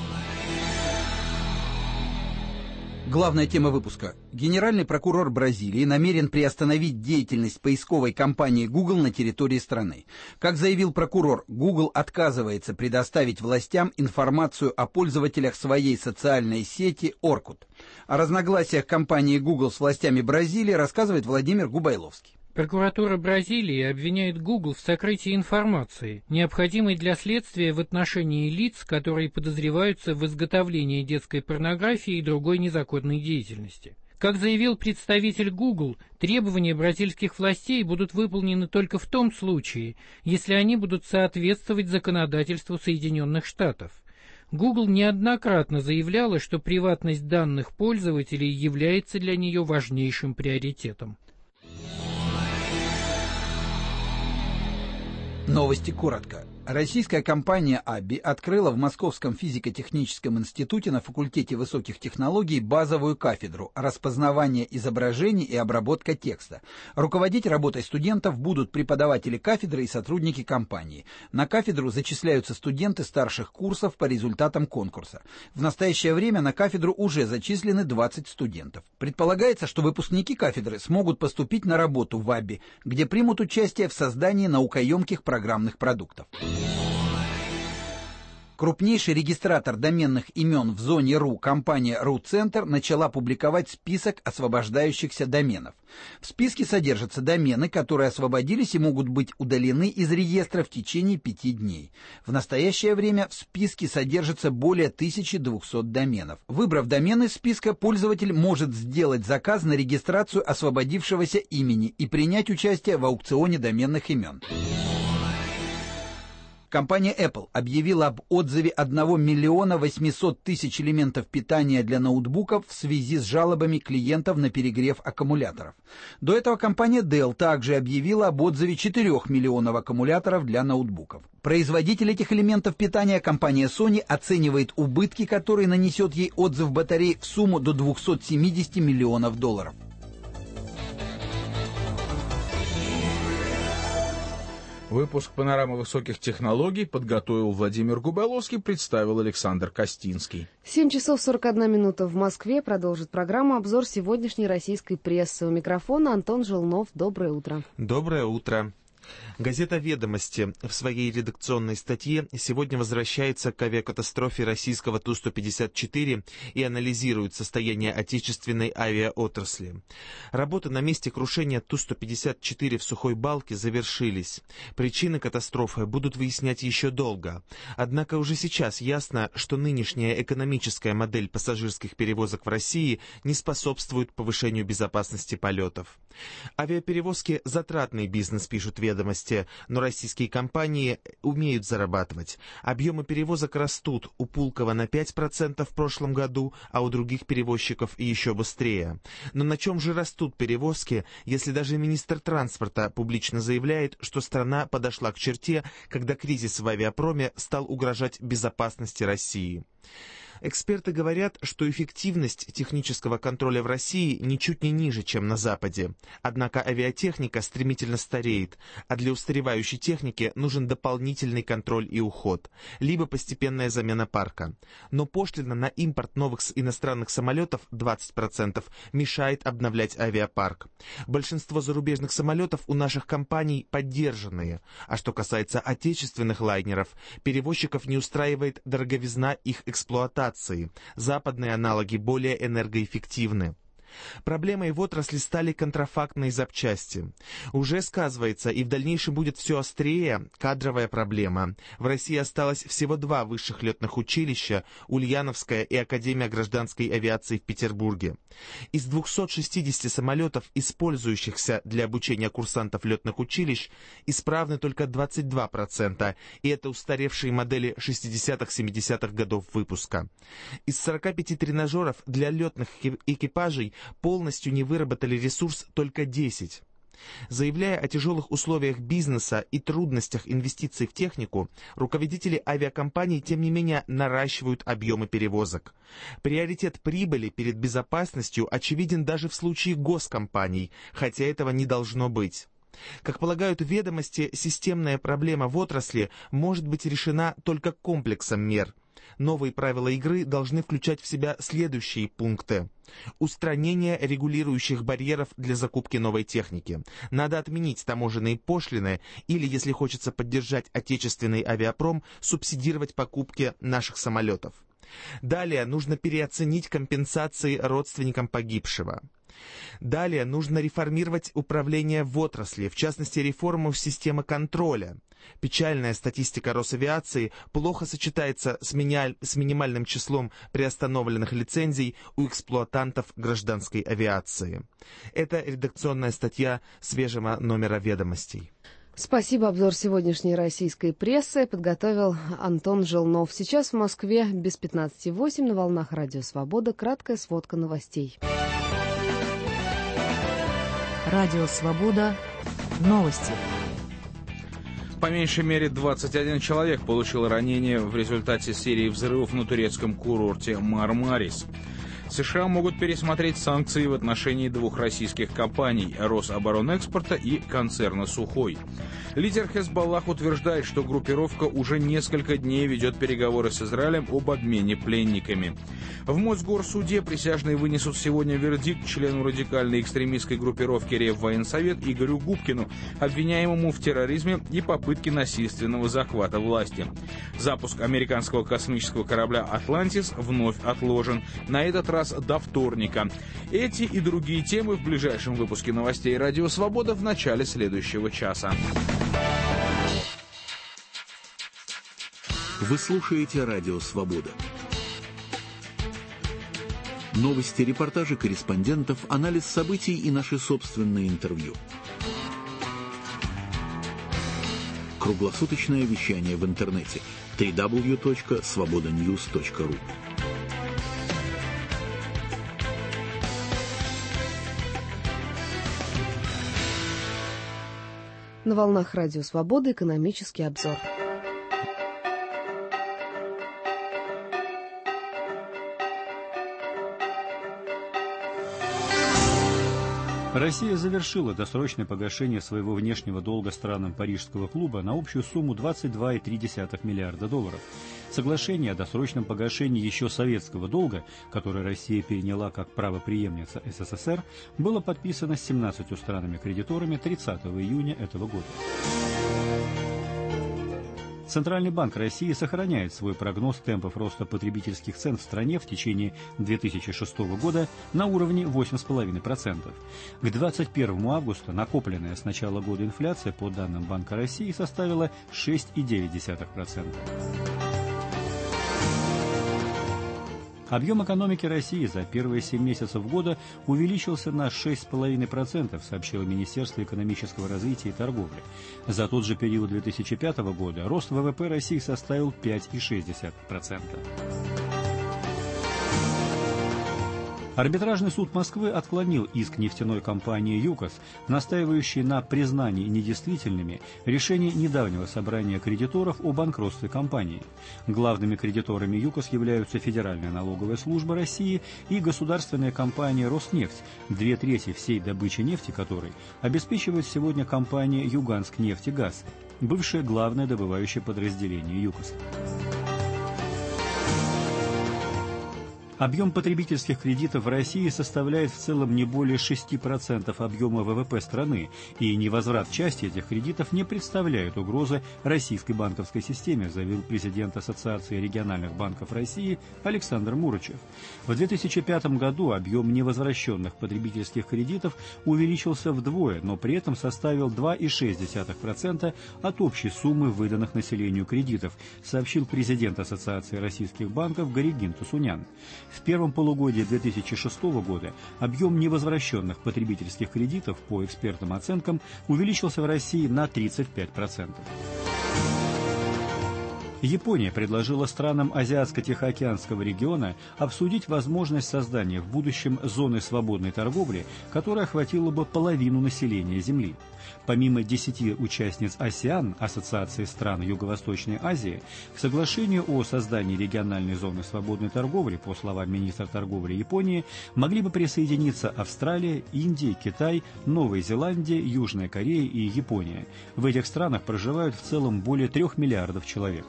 Главная тема выпуска. Генеральный прокурор Бразилии намерен приостановить деятельность поисковой компании Google на территории страны. Как заявил прокурор, Google отказывается предоставить властям информацию о пользователях своей социальной сети Orkut. О разногласиях компании Google с властями Бразилии рассказывает Владимир Губайловский. Прокуратура Бразилии обвиняет Google в сокрытии информации, необходимой для следствия в отношении лиц, которые подозреваются в изготовлении детской порнографии и другой незаконной деятельности. Как заявил представитель Google, требования бразильских властей будут выполнены только в том случае, если они будут соответствовать законодательству Соединенных Штатов. Google неоднократно заявляла, что приватность данных пользователей является для нее важнейшим приоритетом. Новости коротко. Российская компания Абби открыла в Московском физико-техническом институте на факультете высоких технологий базовую кафедру «Распознавание изображений и обработка текста». Руководить работой студентов будут преподаватели кафедры и сотрудники компании. На кафедру зачисляются студенты старших курсов по результатам конкурса. В настоящее время на кафедру уже зачислены двадцать студентов. Предполагается, что выпускники кафедры смогут поступить на работу в Абби, где примут участие в создании наукоемких программных продуктов. Крупнейший регистратор доменных имен в зоне РУ, компания RuCenter, начала публиковать список освобождающихся доменов. В списке содержатся домены, которые освободились и могут быть удалены из реестра в течение пяти дней. В настоящее время в списке содержится более тысячи двухсот доменов. Выбрав домен из списка, пользователь может сделать заказ на регистрацию освободившегося имени и принять участие в аукционе доменных имен. Компания Apple объявила об отзыве одного миллиона восьмисот тысяч элементов питания для ноутбуков в связи с жалобами клиентов на перегрев аккумуляторов. До этого компания Dell также объявила об отзыве четырёх миллионов аккумуляторов для ноутбуков. Производитель этих элементов питания, компания Sony, оценивает убытки, которые нанесет ей отзыв батарей, в сумму до двухсот семидесяти миллионов долларов. Выпуск «Панорамы высоких технологий» подготовил Владимир Губаловский, представил Александр Костинский. семь часов сорок одна минута в Москве. Продолжит программу обзор сегодняшней российской прессы. У микрофона Антон Желнов. Доброе утро. Доброе утро. Газета «Ведомости» в своей редакционной статье сегодня возвращается к авиакатастрофе российского Ту сто пятьдесят четыре и анализирует состояние отечественной авиаотрасли. Работы на месте крушения Ту сто пятьдесят четыре в Сухой Балке завершились. Причины катастрофы будут выяснять еще долго. Однако уже сейчас ясно, что нынешняя экономическая модель пассажирских перевозок в России не способствует повышению безопасности полетов. Авиаперевозки – затратный бизнес, пишут «Ведомости», но российские компании умеют зарабатывать. Объемы перевозок растут, у Пулково на пять процентов в прошлом году, а у других перевозчиков еще быстрее. Но на чем же растут перевозки, если даже министр транспорта публично заявляет, что страна подошла к черте, когда кризис в авиапроме стал угрожать безопасности России? Эксперты говорят, что эффективность технического контроля в России ничуть не ниже, чем на Западе. Однако авиатехника стремительно стареет, а для устаревающей техники нужен дополнительный контроль и уход, либо постепенная замена парка. Но пошлина на импорт новых иностранных самолетов двадцать процентов мешает обновлять авиапарк. Большинство зарубежных самолетов у наших компаний поддержанные. А что касается отечественных лайнеров, перевозчиков не устраивает дороговизна их эксплуатации. Западные аналоги более энергоэффективны. Проблемой в отрасли стали контрафактные запчасти. Уже сказывается и в дальнейшем будет все острее кадровая проблема. В России осталось всего два высших летных училища, Ульяновская и Академия гражданской авиации в Петербурге. Из двухсот шестидесяти самолетов, использующихся для обучения курсантов летных училищ, исправны только двадцать два процента, и это устаревшие модели шестидесятых-семидесятых годов выпуска. Из сорока пяти тренажеров для летных экипажей полностью не выработали ресурс только десять. Заявляя о тяжелых условиях бизнеса и трудностях инвестиций в технику, руководители авиакомпаний, тем не менее, наращивают объемы перевозок. Приоритет прибыли перед безопасностью очевиден даже в случае госкомпаний, хотя этого не должно быть. Как полагают «Ведомости», системная проблема в отрасли может быть решена только комплексом мер. Новые правила игры должны включать в себя следующие пункты. Устранение регулирующих барьеров для закупки новой техники. Надо отменить таможенные пошлины или, если хочется поддержать отечественный авиапром, субсидировать покупки наших самолетов. Далее нужно переоценить компенсации родственникам погибшего. Далее нужно реформировать управление в отрасли, в частности реформу системы контроля. Печальная статистика Росавиации плохо сочетается с, миниаль... с минимальным числом приостановленных лицензий у эксплуатантов гражданской авиации. Это редакционная статья свежего номера «Ведомостей». Спасибо. Обзор сегодняшней российской прессы подготовил Антон Желнов. Сейчас в Москве без пятнадцати восемь на волнах Радио Свобода. Краткая сводка новостей. Радио Свобода. Новости. По меньшей мере двадцать один человек получил ранения в результате серии взрывов на турецком курорте Мармарис. США могут пересмотреть санкции в отношении двух российских компаний – Рособоронэкспорта и концерна «Сухой». Лидер Хезболлах утверждает, что группировка уже несколько дней ведет переговоры с Израилем об обмене пленниками. В Мосгорсуде присяжные вынесут сегодня вердикт члену радикальной экстремистской группировки Реввоенсовет Игорю Губкину, обвиняемому в терроризме и попытке насильственного захвата власти. Запуск американского космического корабля «Атлантис» вновь отложен, на этот раз до вторника. Эти и другие темы в ближайшем выпуске новостей «Радио Свобода» в начале следующего часа. Вы слушаете «Радио Свобода». Новости, репортажи корреспондентов, анализ событий и наши собственные интервью. Круглосуточное вещание в интернете дабл ю дабл ю дабл ю точка свобода ньюс точка ру. На волнах Радио Свобода экономический обзор. Россия завершила досрочное погашение своего внешнего долга странам Парижского клуба на общую сумму двадцать два целых три десятых миллиарда долларов. Соглашение о досрочном погашении еще советского долга, которое Россия переняла как правопреемница СССР, было подписано с семнадцатью странами-кредиторами тридцатого июня этого года. Центральный банк России сохраняет свой прогноз темпов роста потребительских цен в стране в течение две тысячи шестого года на уровне восемь целых пять десятых процента. К двадцать первому августа накопленная с начала года инфляция, по данным Банка России, составила шесть целых девять десятых процента. Объем экономики России за первые семь месяцев года увеличился на шесть целых пять десятых процента, сообщило Министерство экономического развития и торговли. За тот же период две тысячи пятого года рост ВВП России составил пять целых шесть десятых процента. Арбитражный суд Москвы отклонил иск нефтяной компании «ЮКОС», настаивающий на признании недействительными решений недавнего собрания кредиторов о банкротстве компании. Главными кредиторами «ЮКОС» являются Федеральная налоговая служба России и государственная компания «Роснефть», две трети всей добычи нефти которой обеспечивает сегодня компания «Юганск-нефтегаз», бывшее главное добывающее подразделение «ЮКОС». Объем потребительских кредитов в России составляет в целом не более шести процентов объема ВВП страны, и невозврат части этих кредитов не представляет угрозы российской банковской системе, заявил президент Ассоциации региональных банков России Александр Мурычев. В две тысячи пятом году объем невозвращенных потребительских кредитов увеличился вдвое, но при этом составил два целых шесть десятых процента от общей суммы выданных населению кредитов, сообщил президент Ассоциации российских банков Горегин Тусунян. В первом полугодии две тысячи шестого года объем невозвращенных потребительских кредитов, по экспертным оценкам, увеличился в России на тридцать пять процентов. Япония предложила странам Азиатско-Тихоокеанского региона обсудить возможность создания в будущем зоны свободной торговли, которая охватила бы половину населения Земли. Помимо десяти участниц АСЕАН, Ассоциации стран Юго-Восточной Азии, к соглашению о создании региональной зоны свободной торговли, по словам министра торговли Японии, могли бы присоединиться Австралия, Индия, Китай, Новая Зеландия, Южная Корея и Япония. В этих странах проживают в целом более трех миллиардов человек.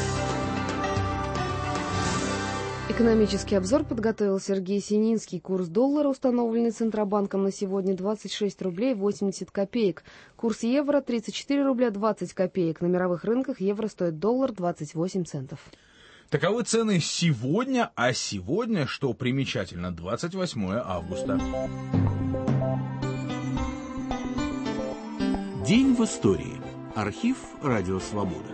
Экономический обзор подготовил Сергей Сининский. Курс доллара, установленный Центробанком на сегодня, двадцать шесть рублей восемьдесят копеек. Курс евро тридцать четыре рубля двадцать копеек. На мировых рынках евро стоит доллар двадцать восемь центов. Таковы цены сегодня, а сегодня, что примечательно, двадцать восьмое августа. День в истории. Архив «Радио Свобода».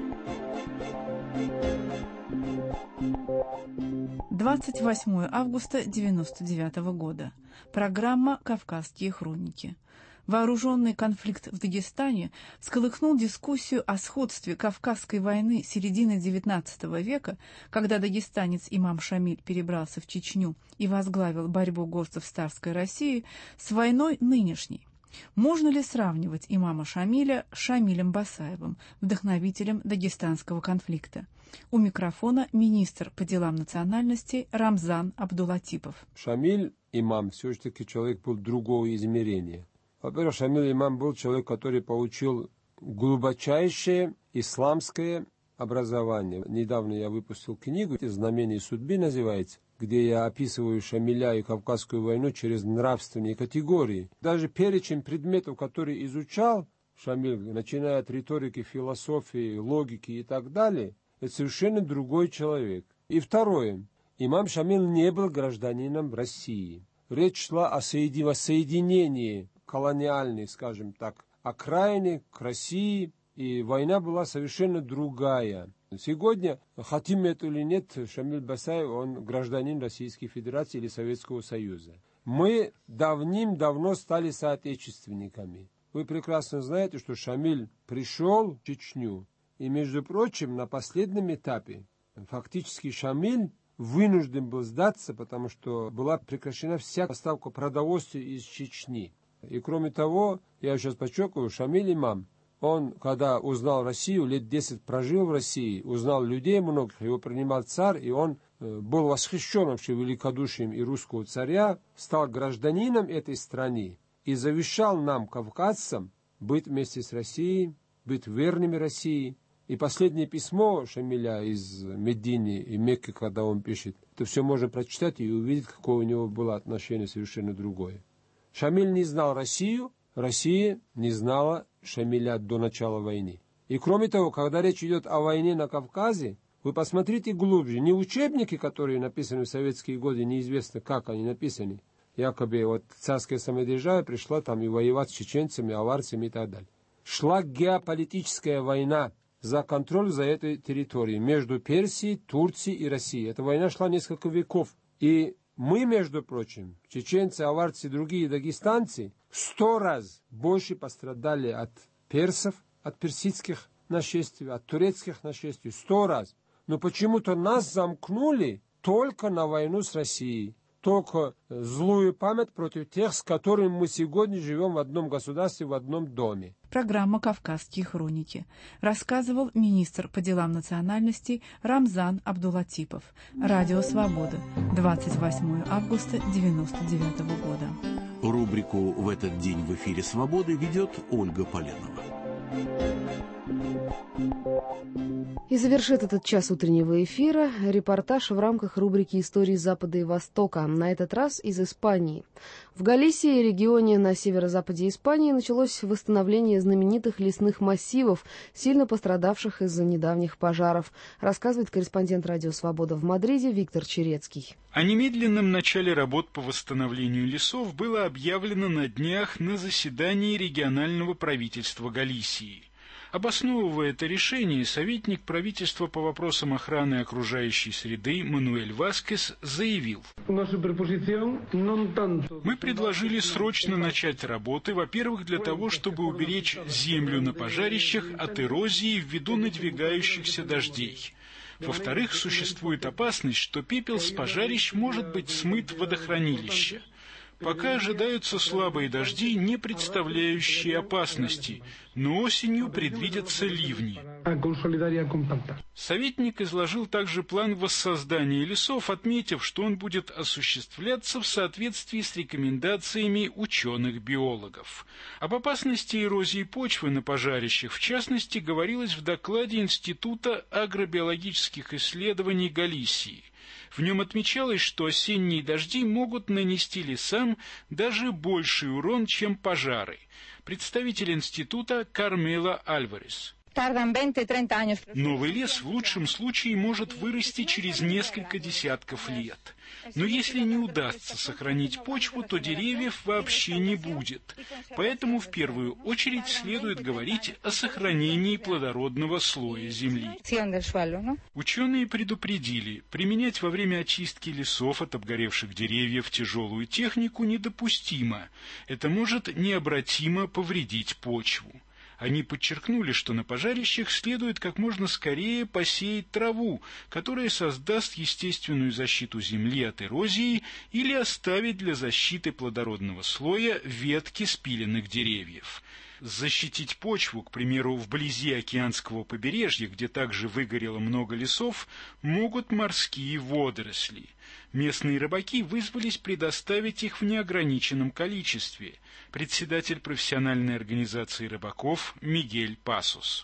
двадцать восьмое августа девяносто девятого года. Программа «Кавказские хроники». Вооруженный конфликт в Дагестане всколыхнул дискуссию о сходстве Кавказской войны середины девятнадцатого века, когда дагестанец имам Шамиль перебрался в Чечню и возглавил борьбу горцев с царской Россией, с войной нынешней. Можно ли сравнивать имама Шамиля с Шамилем Басаевым, вдохновителем дагестанского конфликта? У микрофона министр по делам национальностей Рамзан Абдулатипов. Шамиль имам все-таки человек был другого измерения. Во-первых, Шамиль имам был человек, который получил глубочайшее исламское образование. Недавно я выпустил книгу «Знамение судьбы» называется, где я описываю Шамиля и Кавказскую войну через нравственные категории. Даже перечень предметов, которые изучал Шамиль, начиная от риторики, философии, логики и так далее, это совершенно другой человек. И второе. Имам Шамиль не был гражданином России. Речь шла о соединении колониальной, скажем так, окраины к России, и война была совершенно другая. Сегодня, хотим это или нет, Шамиль Басаев, он гражданин Российской Федерации или Советского Союза. Мы давным-давно стали соотечественниками. Вы прекрасно знаете, что Шамиль пришел в Чечню, и, между прочим, на последнем этапе фактически Шамиль вынужден был сдаться, потому что была прекращена вся поставка продовольствия из Чечни. И кроме того, я сейчас подчеркиваю, Шамиль имам, он, когда узнал Россию, лет десять прожил в России, узнал людей многих, его принимал царь, и он был восхищен вообще великодушием и русского царя, стал гражданином этой страны и завещал нам, кавказцам, быть вместе с Россией, быть верными России. И последнее письмо Шамиля из Медини и Мекки, когда он пишет, это все можно прочитать и увидеть, какое у него было отношение совершенно другое. Шамиль не знал Россию, Россия не знала Шамиля до начала войны. И кроме того, когда речь идет о войне на Кавказе, вы посмотрите глубже. Не учебники, которые написаны в советские годы, неизвестно, как они написаны. Якобы вот царская самодержава пришла там и воевать с чеченцами, аварцами и так далее. Шла геополитическая война за контроль за этой территорией между Персией, Турцией и Россией. Эта война шла несколько веков. И мы, между прочим, чеченцы, аварцы и другие дагестанцы, в сто раз больше пострадали от персов, от персидских нашествий, от турецких нашествий. Сто раз. Но почему-то нас замкнули только на войну с Россией. Только злую память против тех, с которыми мы сегодня живем в одном государстве, в одном доме. Программа «Кавказские хроники». Рассказывал министр по делам национальностей Рамзан Абдулатипов. Радио «Свобода». двадцать восьмое августа девяносто девятого года. Рубрику «В этот день в эфире Свободы» ведет Ольга Поленова. И завершит этот час утреннего эфира репортаж в рамках рубрики «Истории Запада и Востока», на этот раз из Испании. В Галисии, регионе на северо-западе Испании, началось восстановление знаменитых лесных массивов, сильно пострадавших из-за недавних пожаров, рассказывает корреспондент «Радио Свобода» в Мадриде Виктор Черецкий. О немедленном начале работ по восстановлению лесов было объявлено на днях на заседании регионального правительства Галисии. Обосновывая это решение, советник правительства по вопросам охраны окружающей среды Мануэль Васкес заявил: «Мы предложили срочно начать работы, во-первых, для того, чтобы уберечь землю на пожарищах от эрозии ввиду надвигающихся дождей. Во-вторых, существует опасность, что пепел с пожарищ может быть смыт в водохранилище. Пока ожидаются слабые дожди, не представляющие опасности, но осенью предвидятся ливни». Советник изложил также план воссоздания лесов, отметив, что он будет осуществляться в соответствии с рекомендациями ученых-биологов. Об опасности эрозии почвы на пожарищах, в частности, говорилось в докладе Института агробиологических исследований Галисии. В нем отмечалось, что осенние дожди могут нанести лесам даже больший урон, чем пожары. Представитель института Кармела Альварес: «Новый лес в лучшем случае может вырасти через несколько десятков лет. Но если не удастся сохранить почву, то деревьев вообще не будет. Поэтому в первую очередь следует говорить о сохранении плодородного слоя земли». Ученые предупредили, применять во время очистки лесов от обгоревших деревьев тяжелую технику недопустимо. Это может необратимо повредить почву. Они подчеркнули, что на пожарищах следует как можно скорее посеять траву, которая создаст естественную защиту земли от эрозии, или оставить для защиты плодородного слоя ветки спиленных деревьев. Защитить почву, к примеру, вблизи океанского побережья, где также выгорело много лесов, могут морские водоросли. Местные рыбаки вызвались предоставить их в неограниченном количестве. Председатель профессиональной организации рыбаков Мигель Пасос: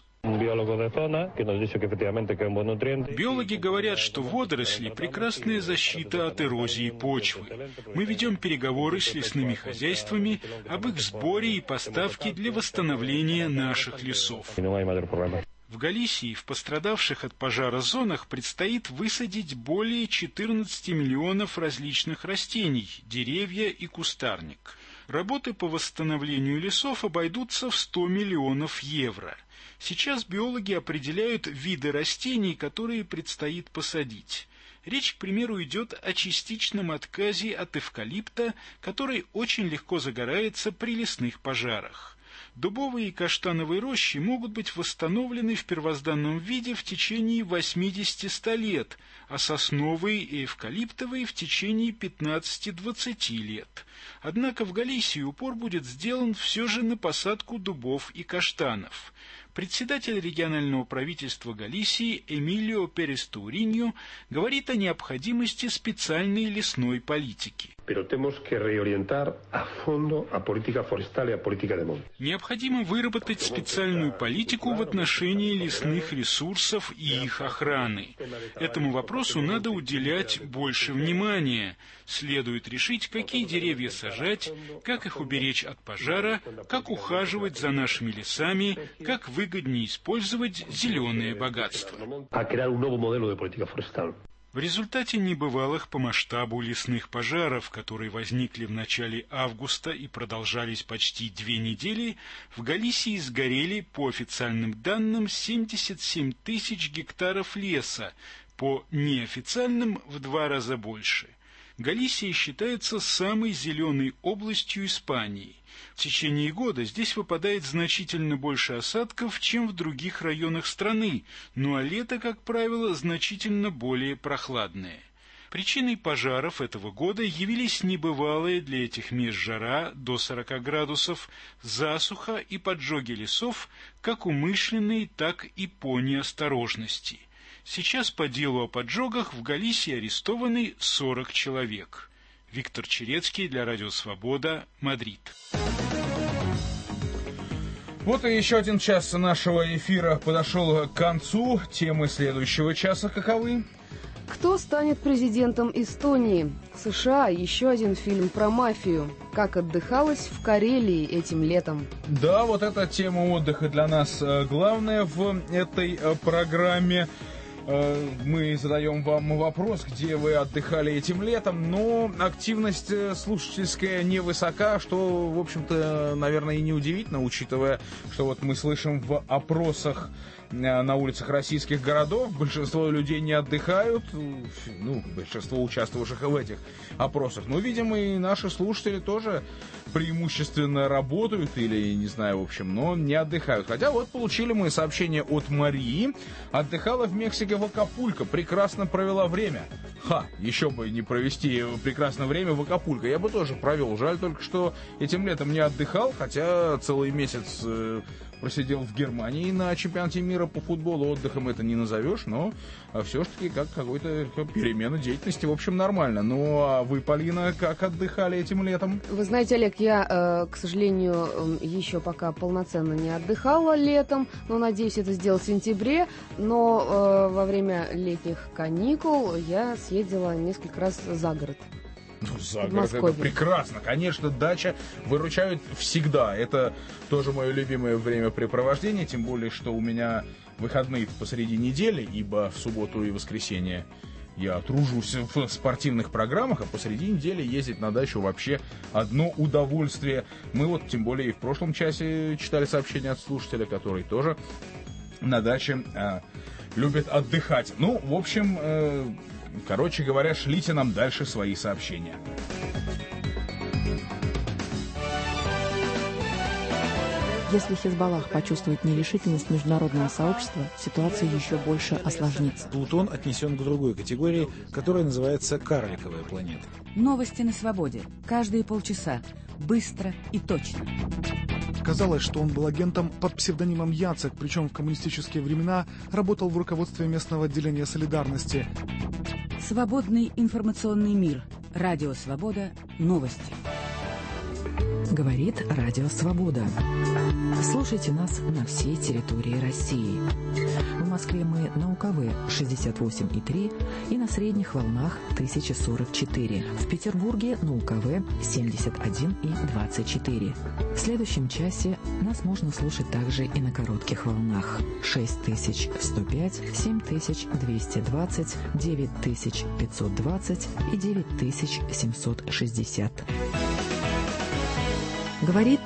«Биологи говорят, что водоросли – прекрасная защита от эрозии почвы. Мы ведем переговоры с лесными хозяйствами об их сборе и поставке для восстановления наших лесов». В Галисии в пострадавших от пожара зонах предстоит высадить более четырнадцати миллионов различных растений, деревья и кустарник. Работы по восстановлению лесов обойдутся в сто миллионов евро. Сейчас биологи определяют виды растений, которые предстоит посадить. Речь, к примеру, идет о частичном отказе от эвкалипта, который очень легко загорается при лесных пожарах. Дубовые и каштановые рощи могут быть восстановлены в первозданном виде в течение восьмидесяти-ста лет, а сосновые и эвкалиптовые в течение пятнадцати-двадцати лет. Однако в Галисии упор будет сделан все же на посадку дубов и каштанов. Председатель регионального правительства Галисии Эмилио Перес Тауриньо говорит о необходимости специальной лесной политики. Необходимо выработать специальную политику в отношении лесных ресурсов и их охраны. Этому вопросу надо уделять больше внимания. Следует решить, какие деревья сажать, как их уберечь от пожара, как ухаживать за нашими лесами, как выгоднее использовать зеленые богатства. В результате небывалых по масштабу лесных пожаров, которые возникли в начале августа и продолжались почти две недели, в Галисии сгорели, по официальным данным, семьдесят семь тысяч гектаров леса, по неофициальным в два раза больше. Галисия считается самой зеленой областью Испании. В течение года здесь выпадает значительно больше осадков, чем в других районах страны, ну а лето, как правило, значительно более прохладное. Причиной пожаров этого года явились небывалые для этих мест жара до сорока градусов, засуха и поджоги лесов, как умышленные, так и по неосторожности. Сейчас по делу о поджогах в Галисии арестованы сорок человек. Виктор Черецкий для Радио Свобода, Мадрид. Вот и еще один час нашего эфира подошел к концу. Темы следующего часа каковы? Кто станет президентом Эстонии? США. Еще один фильм про мафию. Как отдыхалось в Карелии этим летом. Да, вот эта тема отдыха для нас главная в этой программе. Мы задаем вам вопрос, где вы отдыхали этим летом, но активность слушательская невысока, что, в общем-то, наверное, и неудивительно, учитывая, что вот мы слышим в опросах на улицах российских городов, большинство людей не отдыхают, ну, большинство участвовавших в этих опросах. Но, видимо, и наши слушатели тоже преимущественно работают или, не знаю, в общем, но не отдыхают. Хотя вот получили мы сообщение от Марии. Отдыхала в Мексике в Акапулько, прекрасно провела время. Ха, еще бы не провести прекрасное время в Акапулько. Я бы тоже провел. Жаль только, что этим летом не отдыхал, хотя целый месяц э, просидел в Германии на чемпионате мира по футболу. Отдыхом это не назовешь, но все-таки как какой-то перемена деятельности, в общем, нормально. Ну, а вы, Полина, как отдыхали этим летом? Вы знаете, Олег, я, э, к сожалению, еще пока полноценно не отдыхала летом, но надеюсь это сделать в сентябре. Но э, во время летних каникул я съездила несколько раз за город. Ну, за город это прекрасно. Конечно, дача выручает всегда. Это тоже мое любимое времяпрепровождение, тем более, что у меня выходные посреди недели, ибо в субботу и воскресенье я тружусь в спортивных программах, а посреди недели ездить на дачу вообще одно удовольствие. Мы вот, тем более, и в прошлом часе читали сообщение от слушателя, который тоже на даче э, любит отдыхать. Ну, в общем... Э, Короче говоря, шлите нам дальше свои сообщения. Если Хизбаллах почувствует нерешительность международного сообщества, ситуация еще больше осложнится. Плутон отнесен к другой категории, которая называется «карликовая планета». Новости на свободе. Каждые полчаса. Быстро и точно. Казалось, что он был агентом под псевдонимом Яцек, причем в коммунистические времена работал в руководстве местного отделения солидарности. Свободный информационный мир. Радио Свобода. Новости. Говорит Радио Свобода. Слушайте нас на всей территории России. В Москве мы на УКВ шестьдесят восемь и три и на средних волнах тысяча сорок четыре. В Петербурге на УКВ семьдесят один и двадцать четыре. В следующем часе нас можно слушать также и на коротких волнах шесть тысяч сто пять, семь тысяч двести двадцать, девять тысяч пятьсот двадцать и девять тысяч семьсот шестьдесят. Говорит